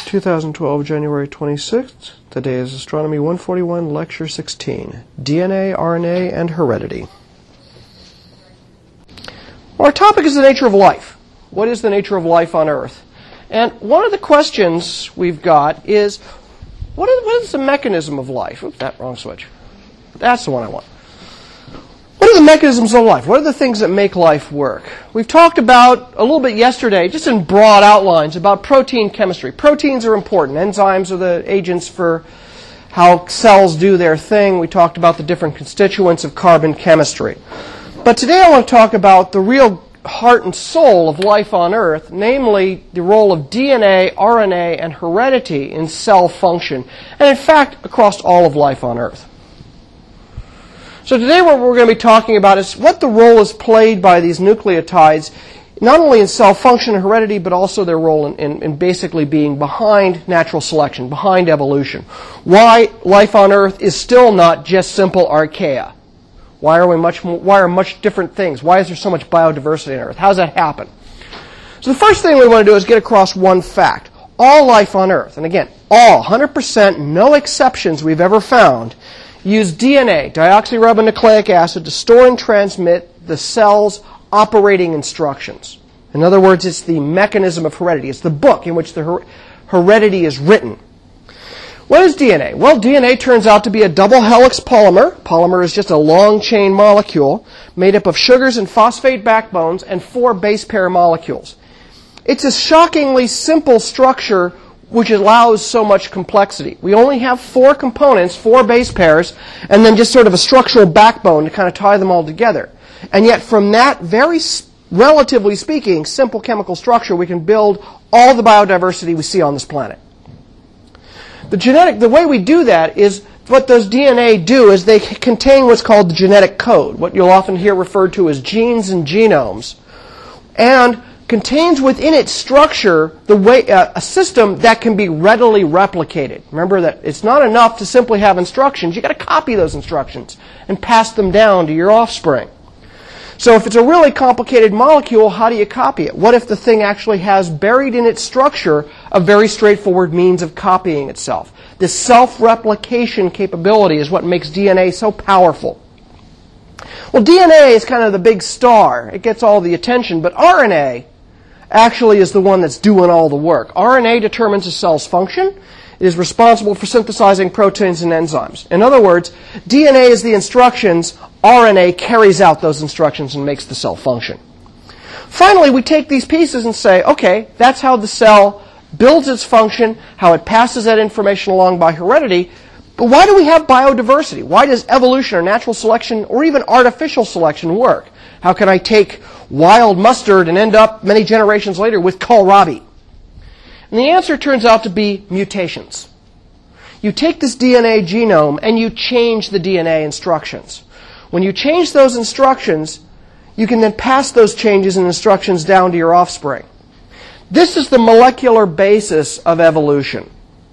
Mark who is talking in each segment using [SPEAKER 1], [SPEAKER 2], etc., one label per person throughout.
[SPEAKER 1] 2012, January 26th. Today is Astronomy 141, Lecture 16, DNA, RNA, and Heredity. Well, our topic is the nature of life. What is the nature of life on Earth? And one of the questions we've got is, what is the mechanism of life? Oops, that wrong switch. That's the one I want. What are the mechanisms of life? What are the things that make life work? We've talked about a little bit yesterday, just in broad outlines, about protein chemistry. Proteins are important. Enzymes are the agents for how cells do their thing. We talked about the different constituents of carbon chemistry. But today I want to talk about the real heart and soul of life on Earth, namely the role of DNA, RNA, and heredity in cell function, and in fact, across all of life on Earth. So today what we're going to be talking about is what the role is played by these nucleotides, not only in cell function and heredity, but also their role in basically being behind natural selection, behind evolution. Why life on Earth is still not just simple archaea. Why are much different things? Why is there so much biodiversity on Earth? How does that happen? So the first thing we want to do is get across one fact. All life on Earth, and again, all, 100%, no exceptions we've ever found, use DNA, deoxyribonucleic acid, to store and transmit the cell's operating instructions. In other words, it's the mechanism of heredity. It's the book in which the heredity is written. What is DNA? Well, DNA turns out to be a double helix polymer. Polymer is just a long chain molecule made up of sugars and phosphate backbones and 4 base pair molecules. It's a shockingly simple structure which allows so much complexity. We only have 4 components, 4 base pairs, and then just sort of a structural backbone to kind of tie them all together. And yet from that very, relatively speaking, simple chemical structure, we can build all the biodiversity we see on this planet. The way we do that is, what those DNA do is they contain what's called the genetic code, what you'll often hear referred to as genes and genomes, and contains within its structure a system that can be readily replicated. Remember that it's not enough to simply have instructions. You've got to copy those instructions and pass them down to your offspring. So if it's a really complicated molecule, how do you copy it? What if the thing actually has buried in its structure a very straightforward means of copying itself? This self-replication capability is what makes DNA so powerful. Well, DNA is kind of the big star. It gets all the attention, but RNA actually is the one that's doing all the work. RNA determines a cell's function. It is responsible for synthesizing proteins and enzymes. In other words, DNA is the instructions. RNA carries out those instructions and makes the cell function. Finally, we take these pieces and say, okay, that's how the cell builds its function, how it passes that information along by heredity. But why do we have biodiversity? Why does evolution or natural selection or even artificial selection work? How can I take wild mustard and end up many generations later with kohlrabi? And the answer turns out to be mutations. You take this DNA genome and you change the DNA instructions. When you change those instructions, you can then pass those changes and instructions down to your offspring. This is the molecular basis of evolution.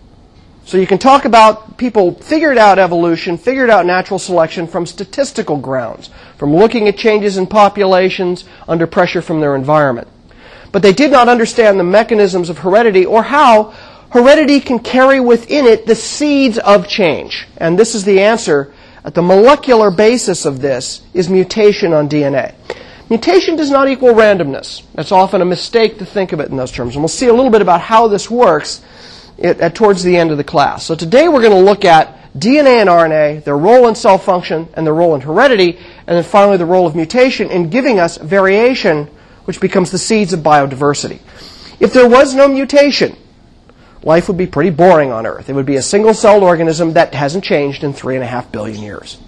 [SPEAKER 1] So you can talk about people figured out evolution, figured out natural selection from statistical grounds, from looking at changes in populations under pressure from their environment. But they did not understand the mechanisms of heredity or how heredity can carry within it the seeds of change. And this is the answer. At the molecular basis of this is mutation on DNA. Mutation does not equal randomness. That's often a mistake to think of it in those terms. And we'll see a little bit about how this works towards the end of the class. So today we're going to look at DNA and RNA, their role in cell function and their role in heredity, and then finally the role of mutation in giving us variation, which becomes the seeds of biodiversity. If there was no mutation, life would be pretty boring on Earth. It would be a single-celled organism that hasn't changed in 3.5 billion years.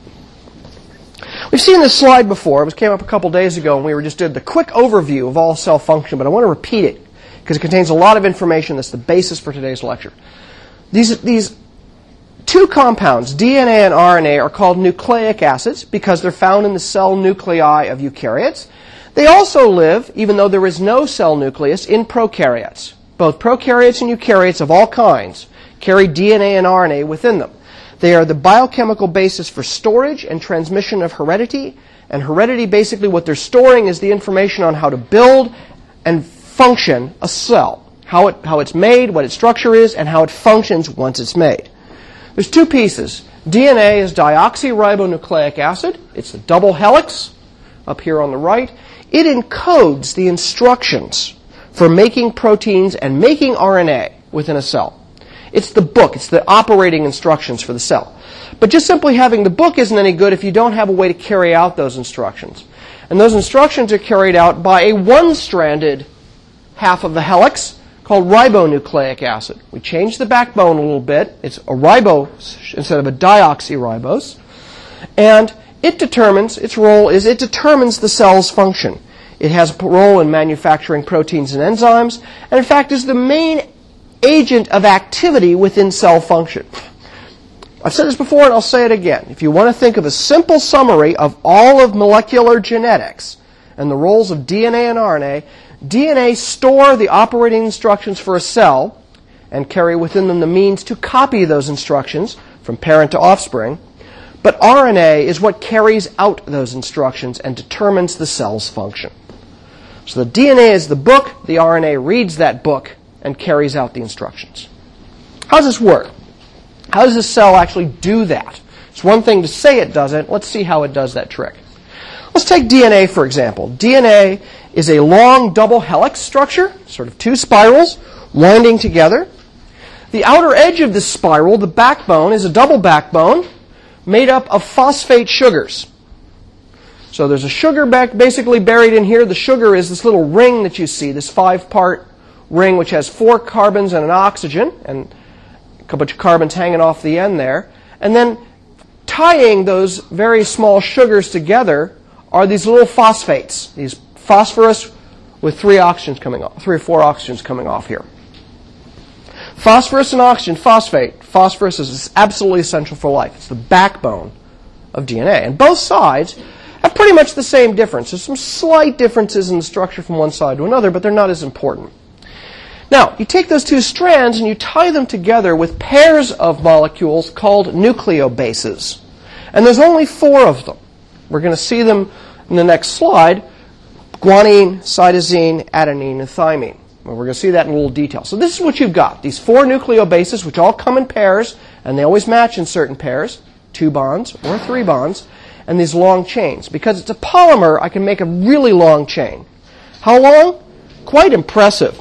[SPEAKER 1] We've seen this slide before. It came up a couple days ago, and we just did the quick overview of all cell function, but I want to repeat it because it contains a lot of information that's the basis for today's lecture. These 2 compounds, DNA and RNA, are called nucleic acids because they're found in the cell nuclei of eukaryotes. They also live, even though there is no cell nucleus, in prokaryotes. Both prokaryotes and eukaryotes of all kinds carry DNA and RNA within them. They are the biochemical basis for storage and transmission of heredity. And heredity, basically what they're storing is the information on how to build and function a cell. how it's made, what its structure is, and how it functions once it's made. There's two pieces. DNA is deoxyribonucleic acid. It's a double helix up here on the right. It encodes the instructions for making proteins and making RNA within a cell. It's the book. It's the operating instructions for the cell. But just simply having the book isn't any good if you don't have a way to carry out those instructions. And those instructions are carried out by a one-stranded half of the helix called ribonucleic acid. We changed the backbone a little bit. It's a ribose instead of a deoxyribose. And its role is it determines the cell's function. It has a role in manufacturing proteins and enzymes, and in fact is the main agent of activity within cell function. I've said this before and I'll say it again. If you want to think of a simple summary of all of molecular genetics and the roles of DNA and RNA, DNA store the operating instructions for a cell and carry within them the means to copy those instructions from parent to offspring. But RNA is what carries out those instructions and determines the cell's function. So the DNA is the book, the RNA reads that book and carries out the instructions. How does this work? How does a cell actually do that? It's one thing to say it does it. Let's see how it does that trick. Let's take DNA, for example. DNA is a long double helix structure, sort of two spirals winding together. The outer edge of this spiral, the backbone, is a double backbone made up of phosphate sugars. So there's a sugar basically buried in here. The sugar is this little ring that you see, this 5-part ring which has 4 carbons and an oxygen, and a bunch of carbons hanging off the end there. And then tying those very small sugars together are these little phosphates, these phosphorus with 3 or 4 oxygens coming off here. Phosphorus and oxygen, phosphate. Phosphorus is absolutely essential for life. It's the backbone of DNA. And both sides have pretty much the same difference. There's some slight differences in the structure from one side to another, but they're not as important. Now, you take those 2 strands and you tie them together with pairs of molecules called nucleobases. And there's only 4 of them. We're going to see them in the next slide: guanine, cytosine, adenine, and thymine. Well, we're going to see that in a little detail. So this is what you've got. These 4 nucleobases, which all come in pairs, and they always match in certain pairs, 2 bonds or 3 bonds, and these long chains. Because it's a polymer, I can make a really long chain. How long? Quite impressive.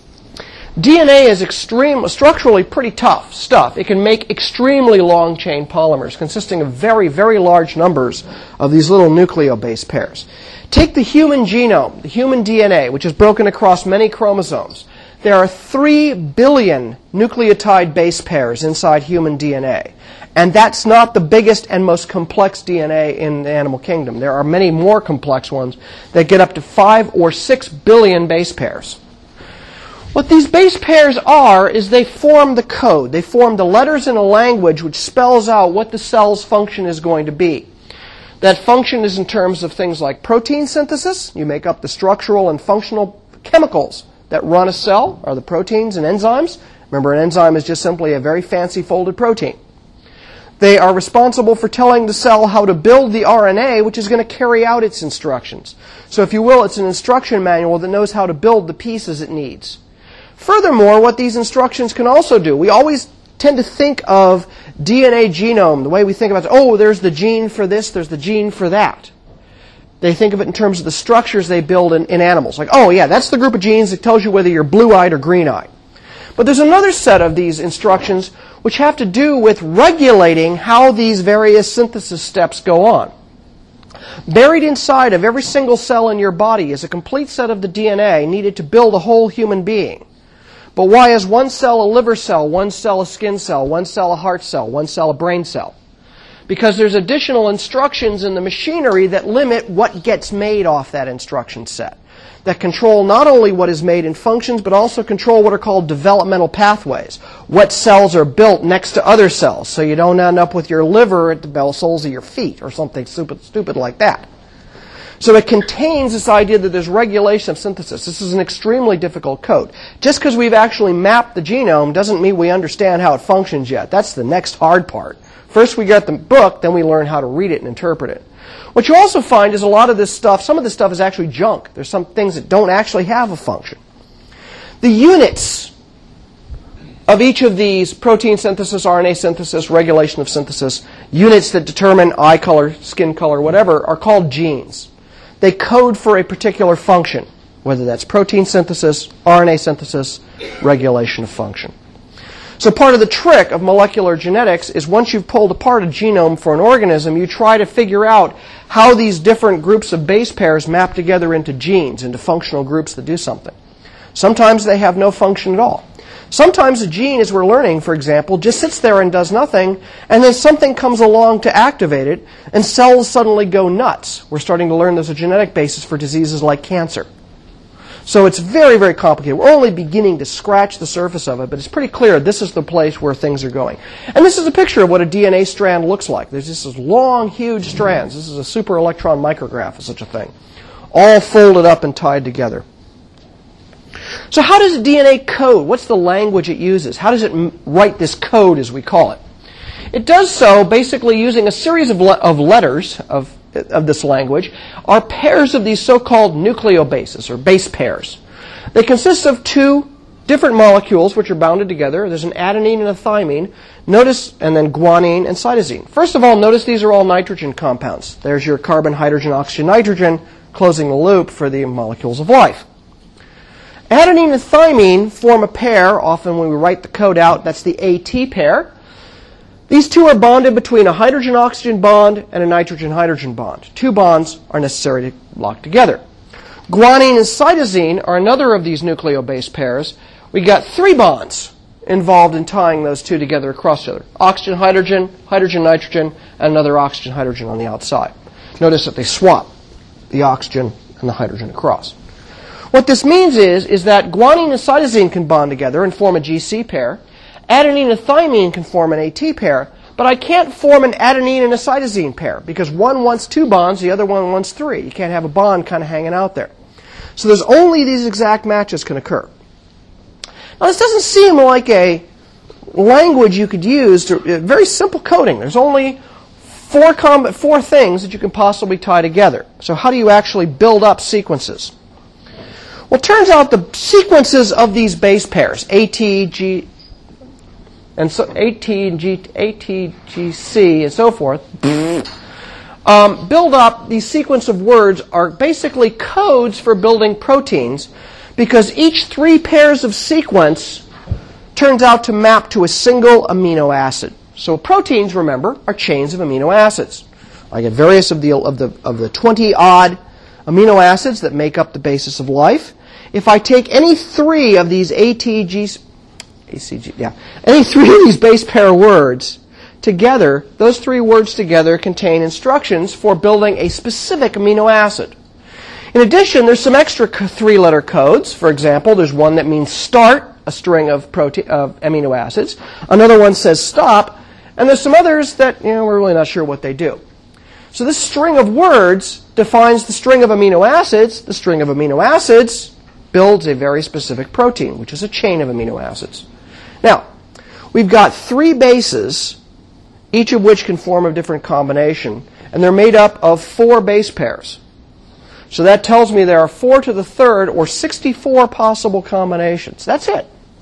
[SPEAKER 1] DNA is structurally pretty tough stuff. It can make extremely long chain polymers consisting of very, very large numbers of these little nucleobase pairs. Take the human genome, the human DNA, which is broken across many chromosomes. There are 3 billion nucleotide base pairs inside human DNA. And that's not the biggest and most complex DNA in the animal kingdom. There are many more complex ones that get up to 5 or 6 billion base pairs. What these base pairs are is they form the code. They form the letters in a language which spells out what the cell's function is going to be. That function is in terms of things like protein synthesis. You make up the structural and functional chemicals that run a cell, are the proteins and enzymes. Remember, an enzyme is just simply a very fancy folded protein. They are responsible for telling the cell how to build the RNA, which is going to carry out its instructions. So if you will, it's an instruction manual that knows how to build the pieces it needs. Furthermore, what these instructions can also do, we always tend to think of DNA genome, the way we think about it, oh, there's the gene for this, there's the gene for that. They think of it in terms of the structures they build in animals. Like, oh yeah, that's the group of genes that tells you whether you're blue-eyed or green-eyed. But there's another set of these instructions which have to do with regulating how these various synthesis steps go on. Buried inside of every single cell in your body is a complete set of the DNA needed to build a whole human being. But why is one cell a liver cell, one cell a skin cell, one cell a heart cell, one cell a brain cell? Because there's additional instructions in the machinery that limit what gets made off that instruction set, that control not only what is made in functions, but also control what are called developmental pathways. What cells are built next to other cells, so you don't end up with your liver at the soles of your feet or something stupid like that. So it contains this idea that there's regulation of synthesis. This is an extremely difficult code. Just because we've actually mapped the genome doesn't mean we understand how it functions yet. That's the next hard part. First we get the book, then we learn how to read it and interpret it. What you also find is a lot of this stuff, some of this stuff is actually junk. There's some things that don't actually have a function. The units of each of these protein synthesis, RNA synthesis, regulation of synthesis, units that determine eye color, skin color, whatever, are called genes. They code for a particular function, whether that's protein synthesis, RNA synthesis, regulation of function. So part of the trick of molecular genetics is once you've pulled apart a genome for an organism, you try to figure out how these different groups of base pairs map together into genes, into functional groups that do something. Sometimes they have no function at all. Sometimes a gene, as we're learning, for example, just sits there and does nothing, and then something comes along to activate it, and cells suddenly go nuts. We're starting to learn there's a genetic basis for diseases like cancer. So it's very, very complicated. We're only beginning to scratch the surface of it, but it's pretty clear this is the place where things are going. And this is a picture of what a DNA strand looks like. There's just these long, huge strands. This is a super electron micrograph of such a thing, all folded up and tied together. So how does DNA code? What's the language it uses? How does it write this code, as we call it? It does so basically using a series of letters of this language, are pairs of these so-called nucleobases, or base pairs. They consist of two different molecules which are bounded together. There's an adenine and a thymine. Notice, and then guanine and cytosine. First of all, notice these are all nitrogen compounds. There's your carbon, hydrogen, oxygen, nitrogen, closing the loop for the molecules of life. Adenine and thymine form a pair. Often when we write the code out, that's the AT pair. These two are bonded between a hydrogen-oxygen bond and a nitrogen-hydrogen bond. Two bonds are necessary to lock together. Guanine and cytosine are another of these nucleobase pairs. We got three bonds involved in tying those two together across each other. Oxygen-hydrogen, hydrogen-nitrogen, and another oxygen-hydrogen on the outside. Notice that they swap the oxygen and the hydrogen across. What this means is that guanine and cytosine can bond together and form a GC pair. Adenine and thymine can form an AT pair, but I can't form an adenine and a cytosine pair because one wants two bonds, the other one wants three. You can't have a bond kind of hanging out there. So there's only these exact matches can occur. Now this doesn't seem like a language you could use to very simple coding. There's only four things that you can possibly tie together. So how do you actually build up sequences? Well, it turns out the sequences of these base pairs, ATGC, and so forth, build up, these sequence of words are basically codes for building proteins because each three pairs of sequence turns out to map to a single amino acid. So proteins, remember, are chains of amino acids. I get various of the 20-odd amino acids that make up the basis of life. If I take any three of these any three of these base pair words together, those three words together contain instructions for building a specific amino acid. In addition, there's some extra three-letter codes. For example, there's one that means start, a string of amino acids. Another one says stop, and there's some others that we're really not sure what they do. So this string of words defines the string of amino acids. The string of amino acids builds a very specific protein, which is a chain of amino acids. Now, we've got three bases, each of which can form a different combination, and they're made up of four base pairs. So that tells me there are 4 to the third, or 64 possible combinations. That's it.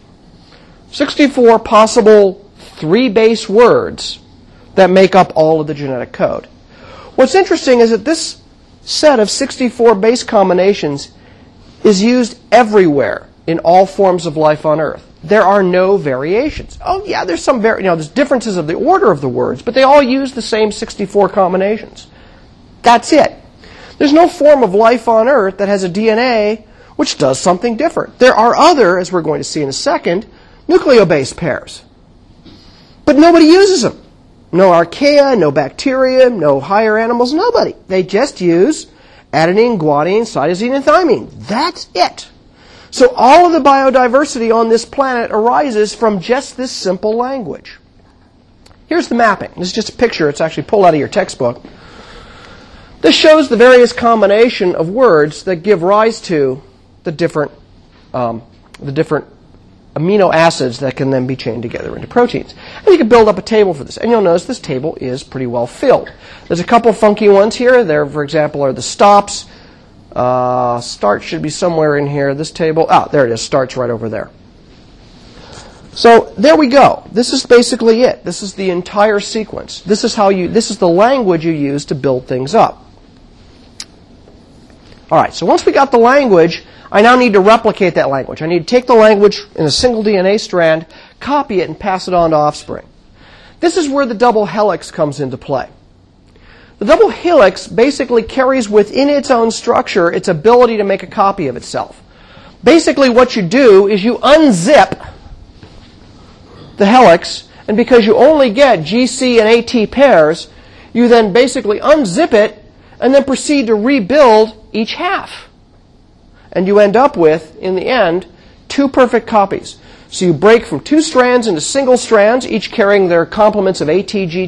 [SPEAKER 1] 64 possible three-base words that make up all of the genetic code. What's interesting is that this set of 64 base combinations is used everywhere in all forms of life on Earth. There are no variations. Oh yeah, there's some there's differences of the order of the words, but they all use the same 64 combinations. That's it. There's no form of life on Earth that has a DNA which does something different. There are other, as we're going to see in a second, nucleobase pairs. But nobody uses them. No archaea, no bacteria, no higher animals, nobody. They just use adenine, guanine, cytosine, and thymine. That's it. So all of the biodiversity on this planet arises from just this simple language. Here's the mapping. This is just a picture. It's actually pulled out of your textbook. This shows the various combination of words that give rise to the different amino acids that can then be chained together into proteins. And you can build up a table for this. And you'll notice this table is pretty well filled. There's a couple funky ones here. There, for example, are the stops. Start should be somewhere in here. This table, there it is. Start's right over there. So there we go. This is basically it. This is the entire sequence. This is the language you use to build things up. All right, so once we got the language, I now need to replicate that language. I need to take the language in a single DNA strand, copy it, and pass it on to offspring. This is where the double helix comes into play. The double helix basically carries within its own structure its ability to make a copy of itself. Basically what you do is you unzip the helix, and because you only get GC and AT pairs, you then basically unzip it and then proceed to rebuild each half. And you end up with, in the end, 2 perfect copies. So you break from 2 strands into single strands, each carrying their complements of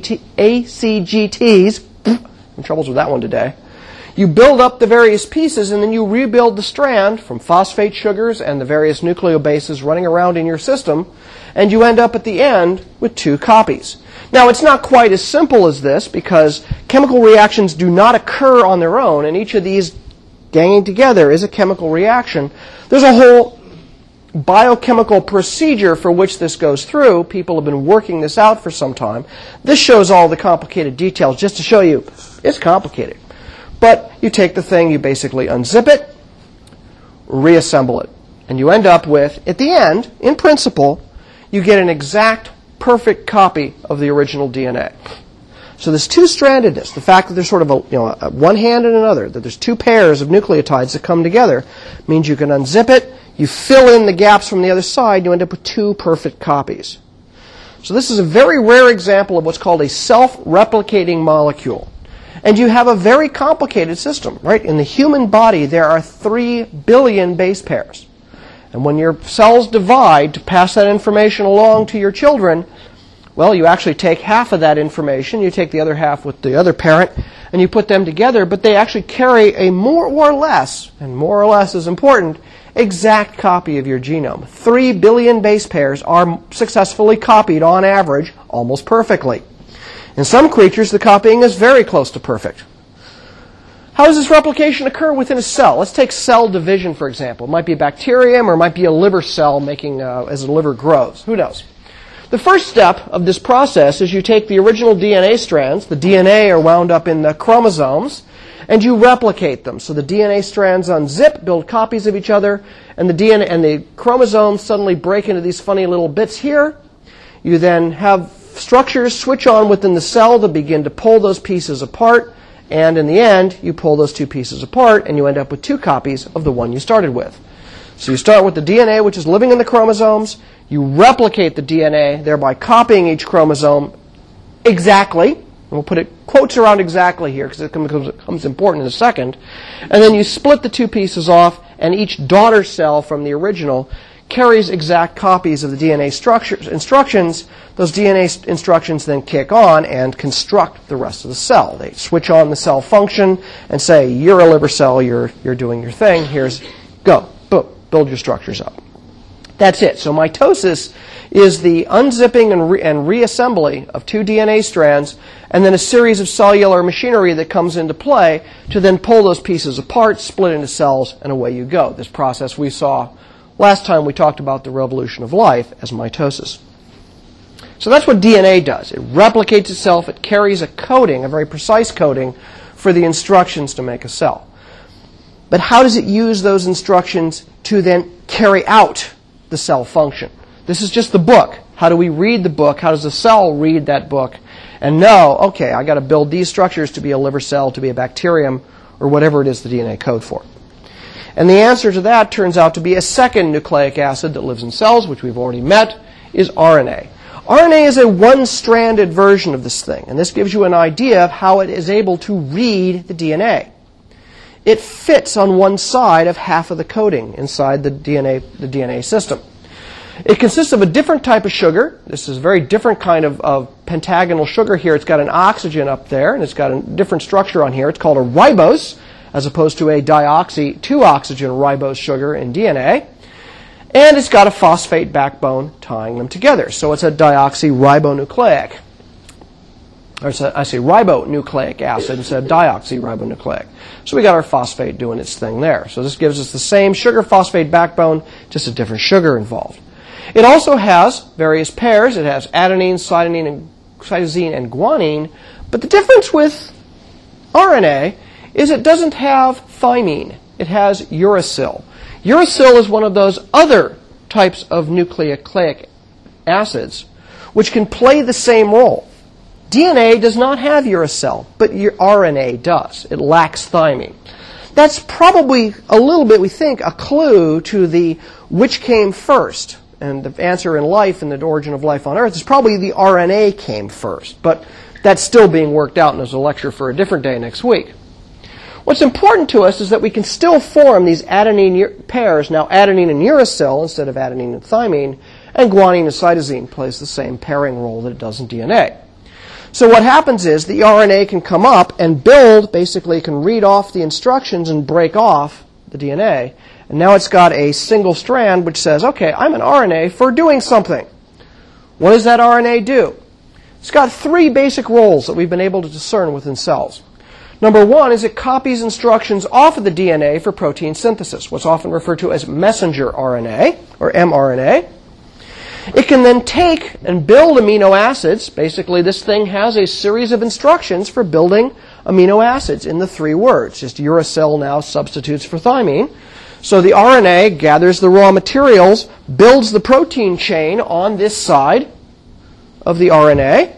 [SPEAKER 1] ACGTs. I'm troubles with that one today. You build up the various pieces, and then you rebuild the strand from phosphate sugars and the various nucleobases running around in your system, and you end up at the end with 2 copies. Now, it's not quite as simple as this, because chemical reactions do not occur on their own, and each of these ganging together is a chemical reaction. There's a whole biochemical procedure for which this goes through. People have been working this out for some time. This shows all the complicated details just to show you it's complicated. But you take the thing, you basically unzip it, reassemble it, and you end up with, at the end, in principle, you get an exact, perfect copy of the original DNA. So this two-strandedness, the fact that there's sort of a one hand and another, that there's 2 pairs of nucleotides that come together, means you can unzip it, you fill in the gaps from the other side, you end up with 2 perfect copies. So this is a very rare example of what's called a self-replicating molecule. And you have a very complicated system, right? In the human body, there are 3 billion base pairs. And when your cells divide to pass that information along to your children, well, you actually take half of that information, you take the other half with the other parent, and you put them together, but they actually carry a more or less, and more or less is important, exact copy of your genome. 3 billion base pairs are successfully copied on average almost perfectly. In some creatures, the copying is very close to perfect. How does this replication occur within a cell? Let's take cell division, for example. It might be a bacterium or it might be a liver cell making as the liver grows. Who knows? The first step of this process is you take the original DNA strands, the DNA are wound up in the chromosomes, and you replicate them. So the DNA strands unzip, build copies of each other, and the DNA and the chromosomes suddenly break into these funny little bits here. You then have structures switch on within the cell that begin to pull those pieces apart, and in the end, you pull those 2 pieces apart, and you end up with 2 copies of the one you started with. So you start with the DNA, which is living in the chromosomes. You replicate the DNA, thereby copying each chromosome exactly. And we'll put quotes around exactly here because it becomes important in a second. And then you split the 2 pieces off, and each daughter cell from the original carries exact copies of the DNA instructions. Those DNA instructions then kick on and construct the rest of the cell. They switch on the cell function and say, you're a liver cell, you're doing your thing, go, boom, build your structures up. That's it. So mitosis is the unzipping and reassembly of 2 DNA strands, and then a series of cellular machinery that comes into play to then pull those pieces apart, split into cells, and away you go. This process we saw last time we talked about the revolution of life as mitosis. So that's what DNA does. It replicates itself. It carries a coding, a very precise coding, for the instructions to make a cell. But how does it use those instructions to then carry out the cell function? This is just the book. How do we read the book? How does the cell read that book and know, okay, I got to build these structures to be a liver cell, to be a bacterium, or whatever it is the DNA code for? And the answer to that turns out to be a second nucleic acid that lives in cells, which we've already met, is RNA. RNA is a one-stranded version of this thing, and this gives you an idea of how it is able to read the DNA. It fits on one side of half of the coding inside the DNA system. It consists of a different type of sugar. This is a very different kind of pentagonal sugar here. It's got an oxygen up there, and it's got a different structure on here. It's called a ribose, as opposed to a dioxy 2-oxygen ribose sugar in DNA. And it's got a phosphate backbone tying them together. So it's a dioxyribonucleic. or I say ribonucleic acid instead of deoxyribonucleic. So we got our phosphate doing its thing there. So this gives us the same sugar-phosphate backbone, just a different sugar involved. It also has various pairs. It has adenine, cytosine, and guanine. But the difference with RNA is it doesn't have thymine. It has uracil. Uracil is one of those other types of nucleic acids which can play the same role. DNA does not have uracil, but your RNA does. It lacks thymine. That's probably a little bit, we think, a clue to the which came first. And the answer in life and the origin of life on Earth is probably the RNA came first. But that's still being worked out, and there's a lecture for a different day next week. What's important to us is that we can still form these adenine pairs, now adenine and uracil instead of adenine and thymine, and guanine and cytosine plays the same pairing role that it does in DNA. So what happens is the RNA can come up and build, basically can read off the instructions and break off the DNA. And now it's got a single strand which says, okay, I'm an RNA for doing something. What does that RNA do? It's got three basic roles that we've been able to discern within cells. Number one is it copies instructions off of the DNA for protein synthesis, what's often referred to as messenger RNA, or mRNA. It can then take and build amino acids. Basically, this thing has a series of instructions for building amino acids in the three words. Just uracil now substitutes for thymine. So the RNA gathers the raw materials, builds the protein chain on this side of the RNA.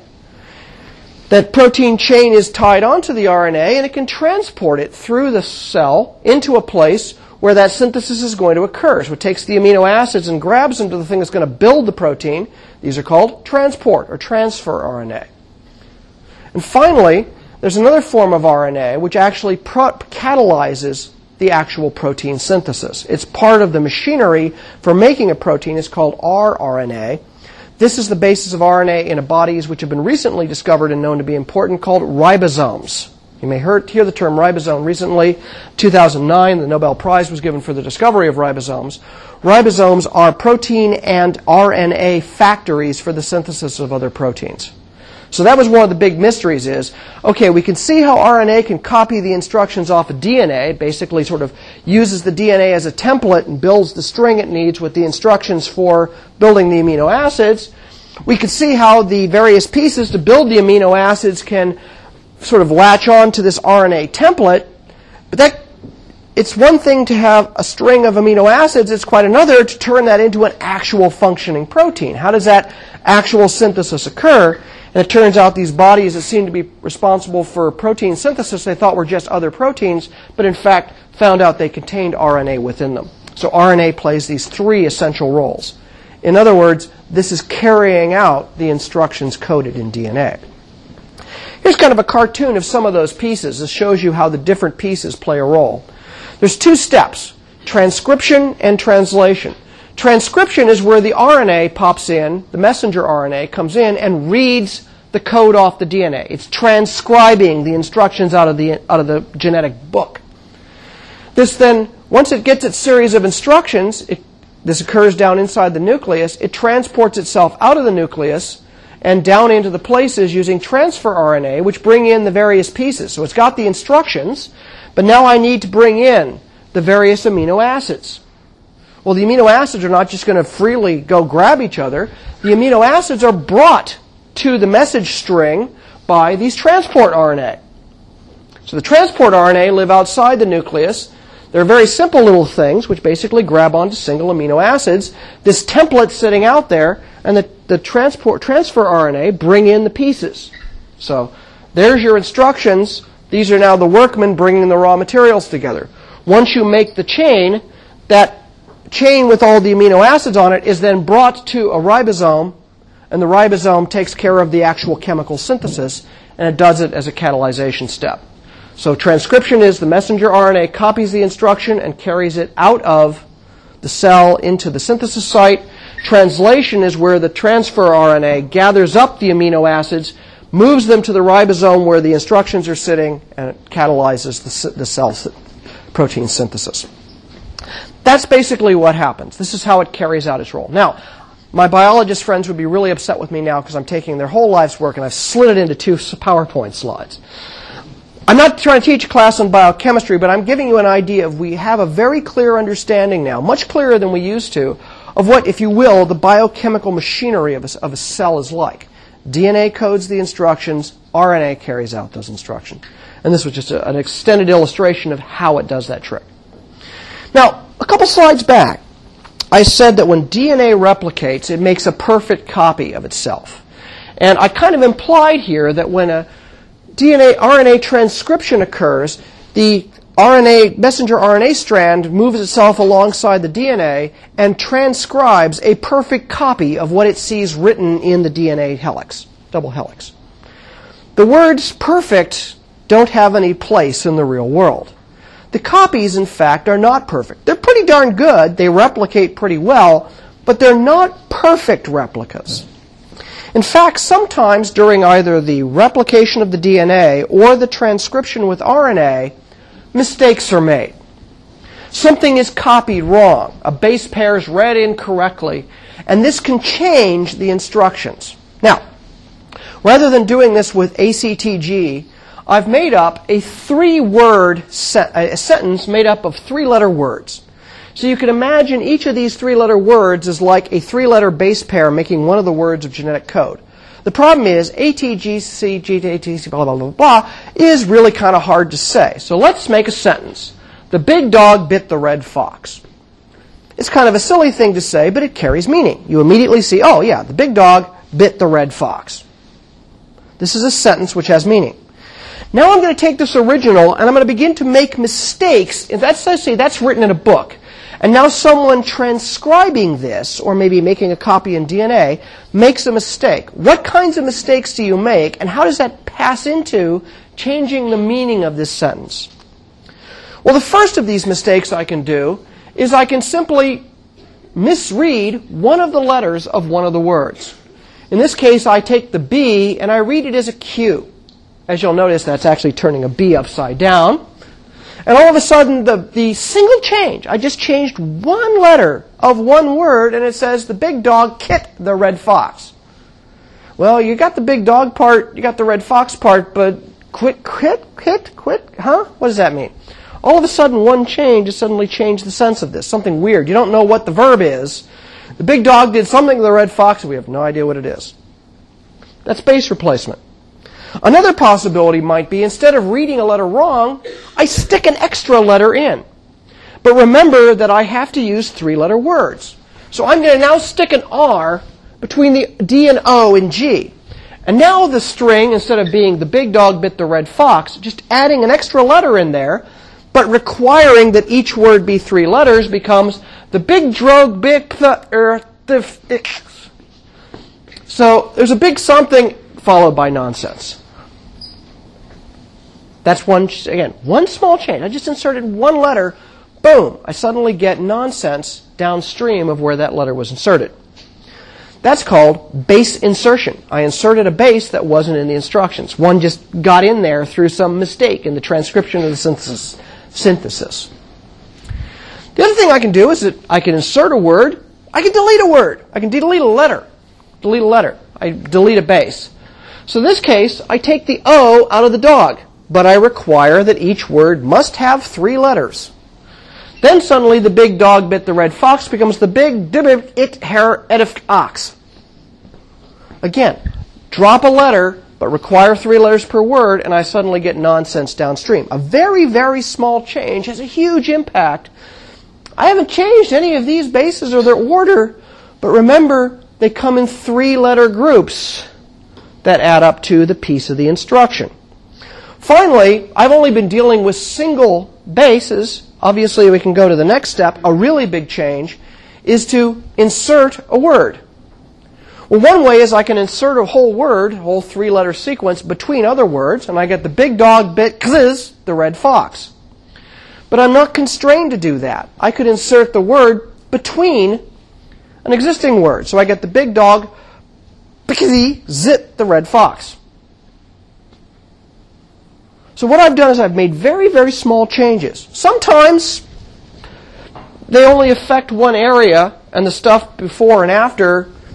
[SPEAKER 1] That protein chain is tied onto the RNA, and it can transport it through the cell into a place where that synthesis is going to occur. So it takes the amino acids and grabs them to the thing that's going to build the protein. These are called transport or transfer RNA. And finally, there's another form of RNA which actually catalyzes the actual protein synthesis. It's part of the machinery for making a protein. It's called rRNA. This is the basis of RNA in bodies which have been recently discovered and known to be important, called ribosomes. You may hear the term ribosome recently. 2009, the Nobel Prize was given for the discovery of ribosomes. Ribosomes are protein and RNA factories for the synthesis of other proteins. So that was one of the big mysteries is, okay, we can see how RNA can copy the instructions off of DNA, basically sort of uses the DNA as a template and builds the string it needs with the instructions for building the amino acids. We can see how the various pieces to build the amino acids can sort of latch on to this RNA template, but it's one thing to have a string of amino acids, it's quite another to turn that into an actual functioning protein. How does that actual synthesis occur? And it turns out these bodies that seem to be responsible for protein synthesis they thought were just other proteins, but in fact found out they contained RNA within them. So RNA plays these three essential roles. In other words, this is carrying out the instructions coded in DNA. Here's kind of a cartoon of some of those pieces. This shows you how the different pieces play a role. There's two steps, transcription and translation. Transcription is where the RNA pops in, the messenger RNA comes in and reads the code off the DNA. It's transcribing the instructions out of the genetic book. This then, once it gets its series of instructions, this occurs down inside the nucleus, it transports itself out of the nucleus and down into the places using transfer RNA, which bring in the various pieces. So it's got the instructions, but now I need to bring in the various amino acids. Well, the amino acids are not just going to freely go grab each other. The amino acids are brought to the message string by these transport RNA. So the transport RNA live outside the nucleus. They're very simple little things which basically grab onto single amino acids. This template sitting out there, and the transfer RNA bring in the pieces. So there's your instructions. These are now the workmen bringing the raw materials together. Once you make the chain, that chain with all the amino acids on it is then brought to a ribosome, and the ribosome takes care of the actual chemical synthesis, and it does it as a catalyzation step. So transcription is the messenger RNA copies the instruction and carries it out of the cell into the synthesis site. Translation is where the transfer RNA gathers up the amino acids, moves them to the ribosome where the instructions are sitting, and it catalyzes the cell protein synthesis. That's basically what happens. This is how it carries out its role. Now, My biologist friends would be really upset with me now because I'm taking their whole life's work and I've slid it into 2 PowerPoint slides. I'm not trying to teach a class on biochemistry, but I'm giving you an idea of we have a very clear understanding now, much clearer than we used to, of what, if you will, the biochemical machinery of a cell is like. DNA codes the instructions, RNA carries out those instructions. And this was just an extended illustration of how it does that trick. Now, a couple slides back, I said that when DNA replicates, it makes a perfect copy of itself. And I kind of implied here that when a RNA transcription occurs, the messenger RNA strand moves itself alongside the DNA and transcribes a perfect copy of what it sees written in the DNA helix, double helix. The words perfect don't have any place in the real world. The copies, in fact, are not perfect. They're pretty darn good. They replicate pretty well, but they're not perfect replicas. In fact, sometimes during either the replication of the DNA or the transcription with RNA, mistakes are made. Something is copied wrong. A base pair is read incorrectly, and this can change the instructions. Now, rather than doing this with ACTG, I've made up a 3-word sentence made up of 3-letter words. So you can imagine each of these 3-letter words is like a 3-letter base pair making one of the words of genetic code. The problem is ATGC, GTATC, blah, blah, blah, blah, is really kind of hard to say. So let's make a sentence. The big dog bit the red fox. It's kind of a silly thing to say, but it carries meaning. You immediately see, oh yeah, the big dog bit the red fox. This is a sentence which has meaning. Now I'm going to take this original and I'm going to begin to make mistakes. Let's say that's written in a book. And now someone transcribing this, or maybe making a copy in DNA, makes a mistake. What kinds of mistakes do you make, and how does that pass into changing the meaning of this sentence? Well, the first of these mistakes I can do is I can simply misread one of the letters of one of the words. In this case, I take the B and I read it as a Q. As you'll notice, that's actually turning a B upside down. And all of a sudden, the single change, I just changed one letter of one word, and it says, the big dog kicked the red fox. Well, you got the big dog part, you got the red fox part, but quit, huh? What does that mean? All of a sudden, one change has suddenly changed the sense of this. Something weird. You don't know what the verb is. The big dog did something to the red fox, and we have no idea what it is. That's base replacement. Another possibility might be, instead of reading a letter wrong, I stick an extra letter in. But remember that I have to use 3-letter words. So I'm going to now stick an R between the D and O in G. And now the string, instead of being the big dog bit the red fox, just adding an extra letter in there, but requiring that each word be 3 letters, becomes the big drog bit the earth. So there's a big something followed by nonsense. That's one small change. I just inserted one letter. Boom. I suddenly get nonsense downstream of where that letter was inserted. That's called base insertion. I inserted a base that wasn't in the instructions. One just got in there through some mistake in the transcription of the synthesis. The other thing I can do is that I can insert a word. I can delete a word. I can delete a letter. I delete a base. So in this case, I take the O out of the dog, but I require that each word must have 3 letters. Then suddenly the big dog bit the red fox becomes the big dibbit it hair edif ox. Again, drop a letter, but require 3 letters per word, and I suddenly get nonsense downstream. A very, very small change has a huge impact. I haven't changed any of these bases or their order, but remember, they come in 3-letter groups that add up to the piece of the instruction. Finally, I've only been dealing with single bases. Obviously, we can go to the next step. A really big change is to insert a word. Well, one way is I can insert a whole word, a whole 3-letter sequence between other words, and I get the big dog bit the red fox. But I'm not constrained to do that. I could insert the word between an existing word. So I get the big dog zit the red fox. So what I've done is I've made very, very small changes. Sometimes they only affect one area, and the stuff before and after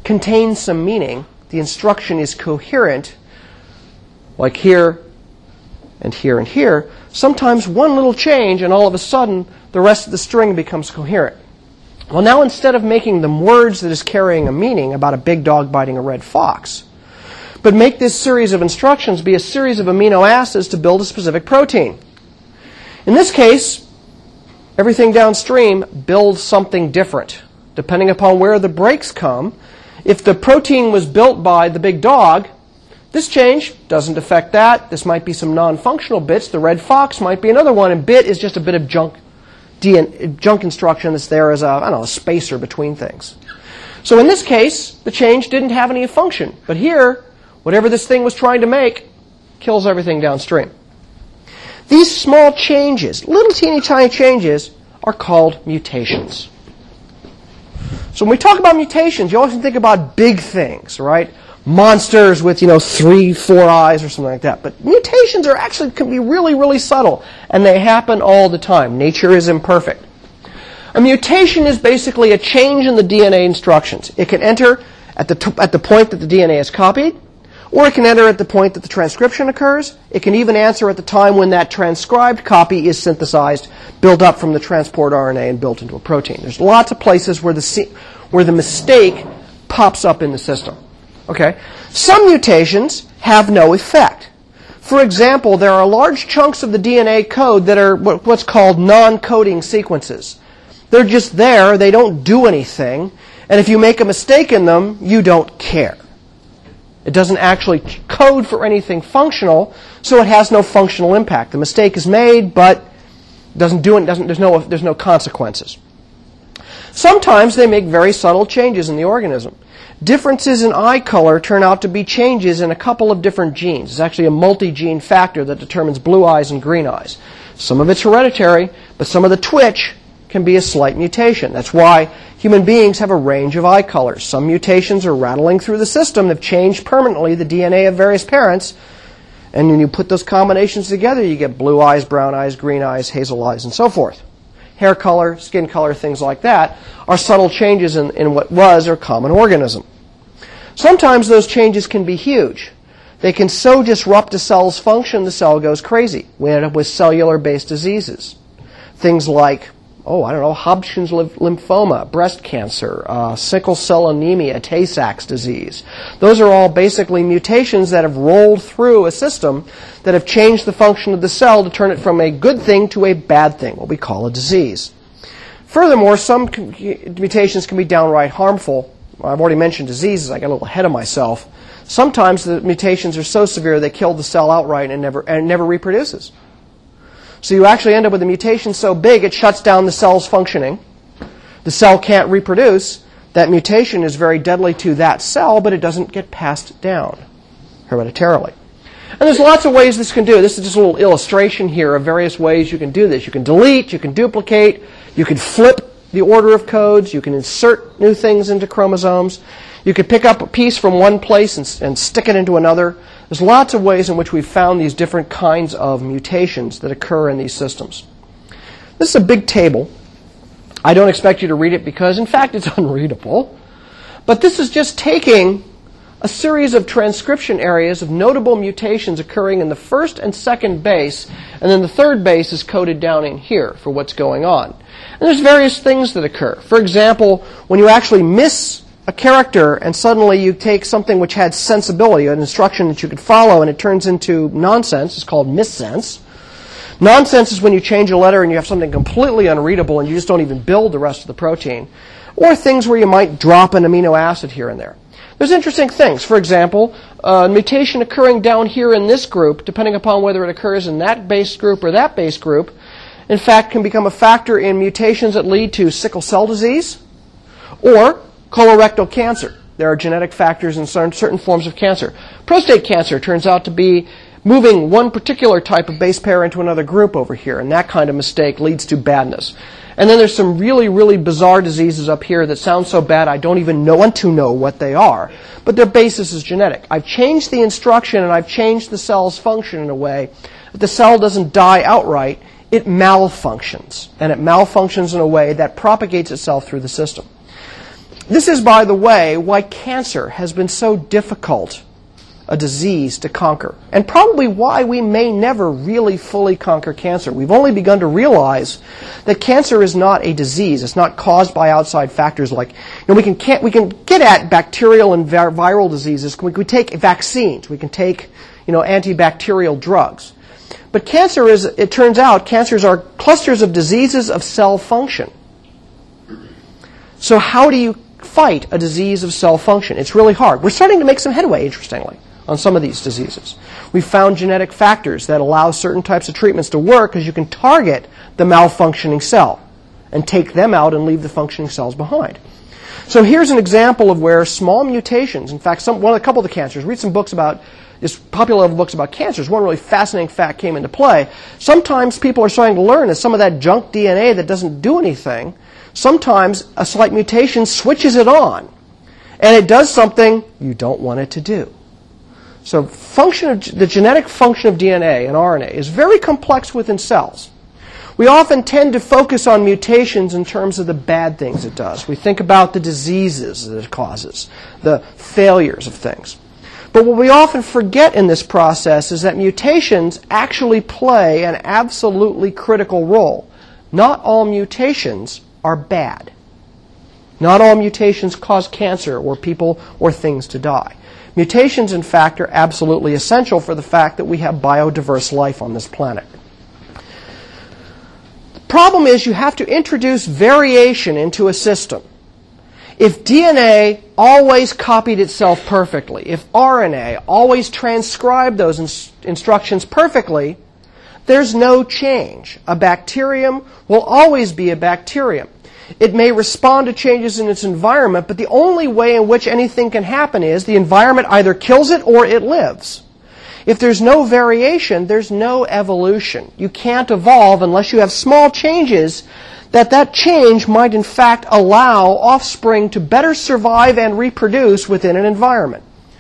[SPEAKER 1] contains some meaning, the instruction is coherent, like here and here and here, sometimes one little change and all of a sudden the rest of the string becomes coherent. Well, now instead of making them words that is carrying a meaning about a big dog biting a red fox, but make this series of instructions be a series of amino acids to build a specific protein. In this case, everything downstream builds something different, depending upon where the breaks come. If the protein was built by the big dog, this change doesn't affect that. This might be some non-functional bits. The red fox might be another one, and bit is just a bit of junk instruction that's there as a spacer between things. So in this case, the change didn't have any function. But here, whatever this thing was trying to make kills everything downstream. These small changes, little teeny tiny changes, are called mutations. So when we talk about mutations, you always think about big things, right? Monsters with, 3, 4 eyes or something like that. But mutations can be really, really subtle, and they happen all the time. Nature is imperfect. A mutation is basically a change in the DNA instructions. It can enter at the point that the DNA is copied, or it can enter at the point that the transcription occurs. It can even answer at the time when that transcribed copy is synthesized, built up from the transport RNA, and built into a protein. There's lots of places where the mistake pops up in the system. Okay? Some mutations have no effect. For example, there are large chunks of the DNA code that are what's called non-coding sequences. They're just there, they don't do anything, and if you make a mistake in them, you don't care. It doesn't actually code for anything functional, so it has no functional impact. The mistake is made, but there's no consequences. Sometimes they make very subtle changes in the organism. Differences in eye color turn out to be changes in a couple of different genes. It's actually a multi-gene factor that determines blue eyes and green eyes. Some of it's hereditary, but some of the twitch can be a slight mutation. That's why human beings have a range of eye colors. Some mutations are rattling through the system. They've changed permanently the DNA of various parents. And when you put those combinations together, you get blue eyes, brown eyes, green eyes, hazel eyes, and so forth. Hair color, skin color, things like that are subtle changes in what was a common organism. Sometimes those changes can be huge. They can so disrupt a cell's function, the cell goes crazy. We end up with cellular-based diseases. Things like, Hodgkin's lymphoma, breast cancer, sickle cell anemia, Tay-Sachs disease. Those are all basically mutations that have rolled through a system that have changed the function of the cell to turn it from a good thing to a bad thing, what we call a disease. Furthermore, some mutations can be downright harmful. I've already mentioned diseases. I got a little ahead of myself. Sometimes the mutations are so severe they kill the cell outright and never reproduces. So you actually end up with a mutation so big it shuts down the cell's functioning. The cell can't reproduce. That mutation is very deadly to that cell, but it doesn't get passed down hereditarily. And there's lots of ways this can do. This is just a little illustration here of various ways you can do this. You can delete, you can duplicate, you can flip the order of codes, you can insert new things into chromosomes, you can pick up a piece from one place and stick it into another. There's lots of ways in which we've found these different kinds of mutations that occur in these systems. This is a big table. I don't expect you to read it because, in fact, it's unreadable. But this is just taking a series of transcription areas of notable mutations occurring in the first and second base, and then the third base is coded down in here for what's going on. And there's various things that occur. For example, when you actually miss a character and suddenly you take something which had sensibility, an instruction that you could follow, and it turns into nonsense. It's called missense. Nonsense is when you change a letter and you have something completely unreadable and you just don't even build the rest of the protein. Or things where you might drop an amino acid here and there. There's interesting things. For example, a mutation occurring down here in this group, depending upon whether it occurs in that base group or that base group, in fact can become a factor in mutations that lead to sickle cell disease or colorectal cancer. There are genetic factors in certain forms of cancer. Prostate cancer turns out to be moving one particular type of base pair into another group over here, and that kind of mistake leads to badness. And then there's some really, really bizarre diseases up here that sound so bad I don't even want to know what they are. But their basis is genetic. I've changed the instruction and I've changed the cell's function in a way that the cell doesn't die outright, it malfunctions. And it malfunctions in a way that propagates itself through the system. This is, by the way, why cancer has been so difficult a disease to conquer, and probably why we may never really fully conquer cancer. We've only begun to realize that cancer is not a disease. It's not caused by outside factors like, we can get at bacterial and viral diseases. We take vaccines. We can take, antibacterial drugs. But cancer is, it turns out, cancers are clusters of diseases of cell function. So how do you fight a disease of cell function? It's really hard. We're starting to make some headway, interestingly, on some of these diseases. We've found genetic factors that allow certain types of treatments to work because you can target the malfunctioning cell and take them out and leave the functioning cells behind. So here's an example of where small mutations, in fact, a couple of the cancers, read some books about, just popular books about cancers. One really fascinating fact came into play. Sometimes people are starting to learn that some of that junk DNA that doesn't do anything, sometimes a slight mutation switches it on. And it does something you don't want it to do. So the genetic function of DNA and RNA is very complex within cells. We often tend to focus on mutations in terms of the bad things it does. We think about the diseases that it causes, the failures of things. But what we often forget in this process is that mutations actually play an absolutely critical role. Not all mutations are bad. Not all mutations cause cancer or people or things to die. Mutations, in fact, are absolutely essential for the fact that we have biodiverse life on this planet. The problem is you have to introduce variation into a system. If DNA always copied itself perfectly, if RNA always transcribed those instructions perfectly, there's no change. A bacterium will always be a bacterium. It may respond to changes in its environment, but the only way in which anything can happen is the environment either kills it or it lives. If there's no variation, there's no evolution. You can't evolve unless you have small changes that change might in fact allow offspring to better survive and reproduce within an environment.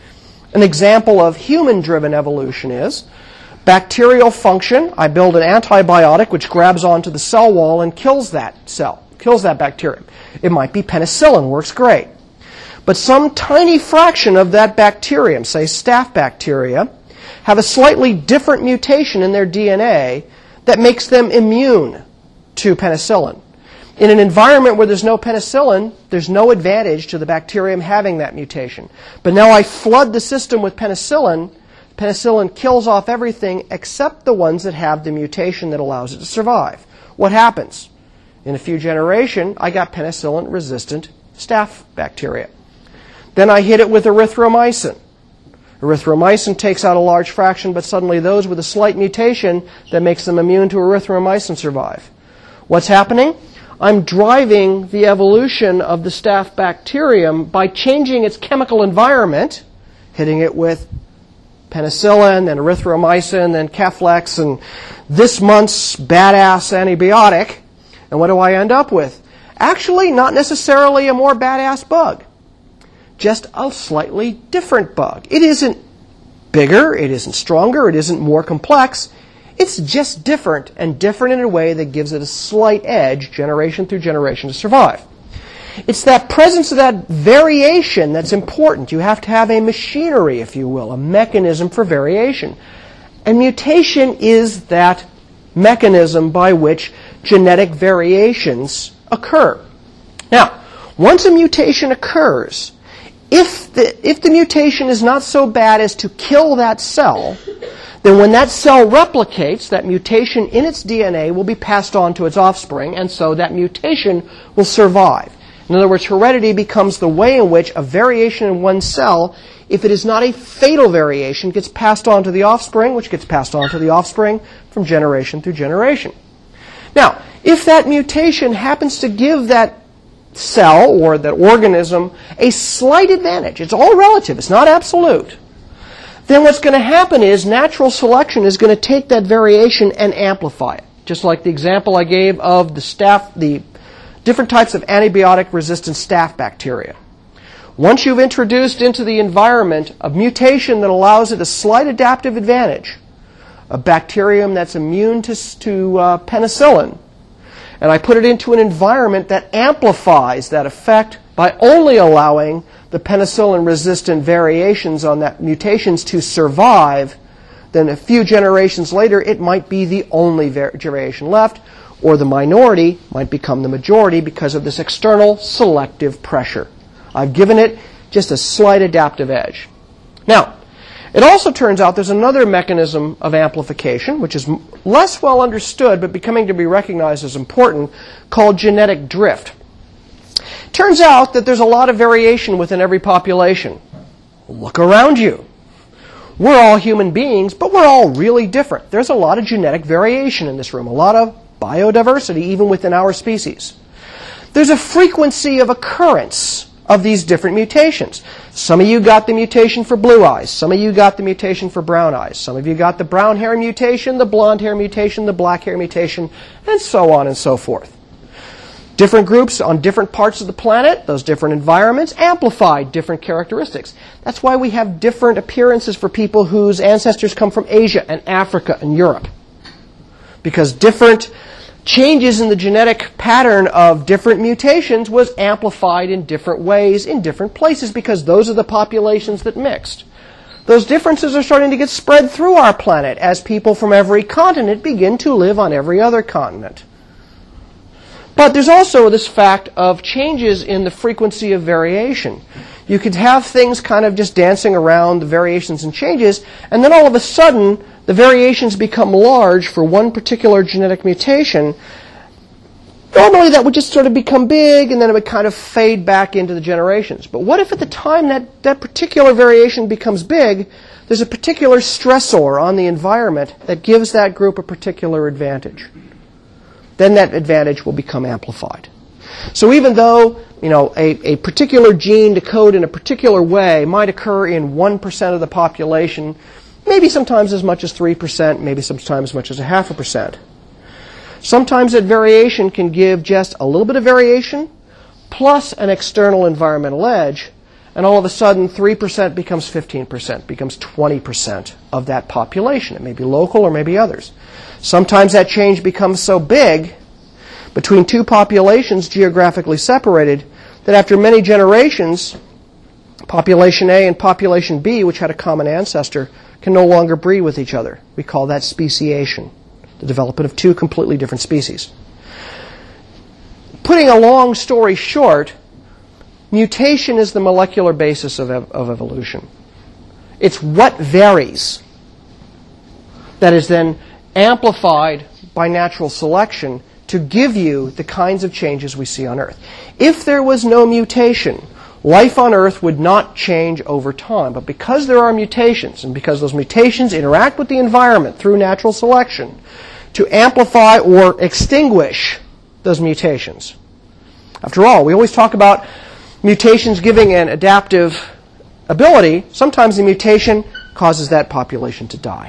[SPEAKER 1] An example of human-driven evolution is bacterial function. I build an antibiotic which grabs onto the cell wall and kills that cell. Kills that bacterium. It might be penicillin, works great. But some tiny fraction of that bacterium, say staph bacteria, have a slightly different mutation in their DNA that makes them immune to penicillin. In an environment where there's no penicillin, there's no advantage to the bacterium having that mutation. But now I flood the system with penicillin. Penicillin kills off everything except the ones that have the mutation that allows it to survive. What happens? In a few generations, I got penicillin-resistant staph bacteria. Then I hit it with erythromycin. Erythromycin takes out a large fraction, but suddenly those with a slight mutation that makes them immune to erythromycin survive. What's happening? I'm driving the evolution of the staph bacterium by changing its chemical environment, hitting it with penicillin and erythromycin and Keflex and this month's badass antibiotic. And what do I end up with? Actually, not necessarily a more badass bug. Just a slightly different bug. It isn't bigger, it isn't stronger, it isn't more complex. It's just different, and different in a way that gives it a slight edge, generation through generation, to survive. It's that presence of that variation that's important. You have to have a machinery, if you will, a mechanism for variation. And mutation is that mechanism by which genetic variations occur. Now, once a mutation occurs, if the mutation is not so bad as to kill that cell, then when that cell replicates, that mutation in its DNA will be passed on to its offspring, and so that mutation will survive. In other words, heredity becomes the way in which a variation in one cell, if it is not a fatal variation, gets passed on to the offspring, which gets passed on to the offspring from generation through generation. Now, if that mutation happens to give that cell or that organism a slight advantage, it's all relative, it's not absolute, then what's going to happen is natural selection is going to take that variation and amplify it. Just like the example I gave of the different types of antibiotic-resistant staph bacteria. Once you've introduced into the environment a mutation that allows it a slight adaptive advantage, a bacterium that's immune to penicillin, and I put it into an environment that amplifies that effect, by only allowing the penicillin-resistant variations on that mutations to survive, then a few generations later it might be the only variation left, or the minority might become the majority because of this external selective pressure. I've given it just a slight adaptive edge. Now, it also turns out there's another mechanism of amplification, which is less well understood but becoming to be recognized as important, called genetic drift. Turns out that there's a lot of variation within every population. Look around you. We're all human beings, but we're all really different. There's a lot of genetic variation in this room, a lot of biodiversity even within our species. There's a frequency of occurrence of these different mutations. Some of you got the mutation for blue eyes. Some of you got the mutation for brown eyes. Some of you got the brown hair mutation, the blonde hair mutation, the black hair mutation, and so on and so forth. Different groups on different parts of the planet, those different environments, amplified different characteristics. That's why we have different appearances for people whose ancestors come from Asia and Africa and Europe. Because different changes in the genetic pattern of different mutations was amplified in different ways in different places because those are the populations that mixed. Those differences are starting to get spread through our planet as people from every continent begin to live on every other continent. But there's also this fact of changes in the frequency of variation. You could have things kind of just dancing around, the variations and changes, and then all of a sudden the variations become large for one particular genetic mutation. Normally that would just sort of become big and then it would kind of fade back into the generations. But what if at the time that particular variation becomes big, there's a particular stressor on the environment that gives that group a particular advantage? Then that advantage will become amplified. So even though a particular gene to code in a particular way might occur in 1% of the population, maybe sometimes as much as 3%, maybe sometimes as much as 0.5%. Sometimes that variation can give just a little bit of variation plus an external environmental edge, and all of a sudden 3% becomes 15%, becomes 20% of that population. It may be local or maybe others. Sometimes that change becomes so big between two populations geographically separated that after many generations, population A and population B, which had a common ancestor, can no longer breed with each other. We call that speciation, the development of two completely different species. Putting a long story short, mutation is the molecular basis of evolution. It's what varies that is then amplified by natural selection to give you the kinds of changes we see on Earth. If there was no mutation, life on Earth would not change over time. But because there are mutations, and because those mutations interact with the environment through natural selection to amplify or extinguish those mutations. After all, we always talk about mutations giving an adaptive ability. Sometimes the mutation causes that population to die.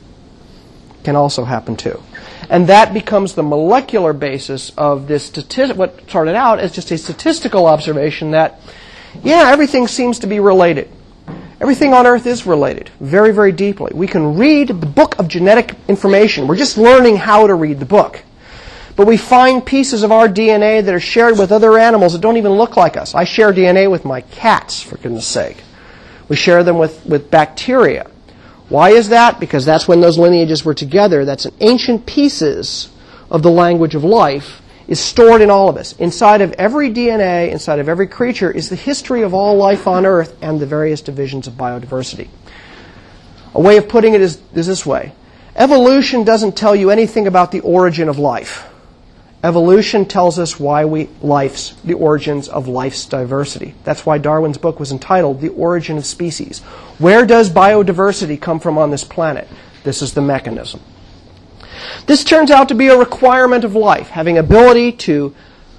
[SPEAKER 1] Can also happen too. And that becomes the molecular basis of this what started out as just a statistical observation that, yeah, everything seems to be related. Everything on Earth is related, very, very deeply. We can read the book of genetic information. We're just learning how to read the book. But we find pieces of our DNA that are shared with other animals that don't even look like us. I share DNA with my cats, for goodness sake. We share them with bacteria. Why is that? Because that's when those lineages were together. That's an ancient pieces of the language of life is stored in all of us. Inside of every DNA, inside of every creature, is the history of all life on Earth and the various divisions of biodiversity. A way of putting it is this way. Evolution doesn't tell you anything about the origin of life. Evolution tells us the origins of life's diversity. That's why Darwin's book was entitled The Origin of Species. Where does biodiversity come from on this planet? This is the mechanism. This turns out to be a requirement of life, having ability to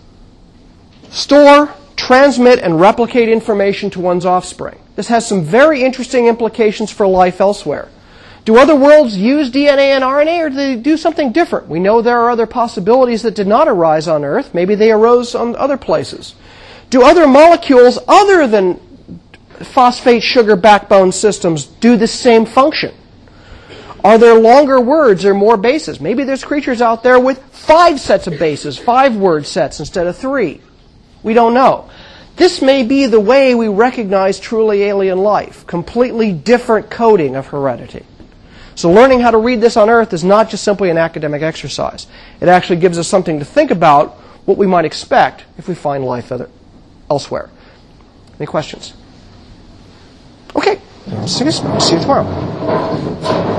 [SPEAKER 1] store, transmit, and replicate information to one's offspring. This has some very interesting implications for life elsewhere. Do other worlds use DNA and RNA, or do they do something different? We know there are other possibilities that did not arise on Earth. Maybe they arose on other places. Do other molecules other than phosphate sugar backbone systems do the same function? Are there longer words or more bases? Maybe there's creatures out there with 5 sets of bases, 5 word sets instead of 3. We don't know. this may be the way we recognize truly alien life, completely different coding of heredity. So learning how to read this on Earth is not just simply an academic exercise. It actually gives us something to think about what we might expect if we find life elsewhere. Any questions? Okay, see you tomorrow.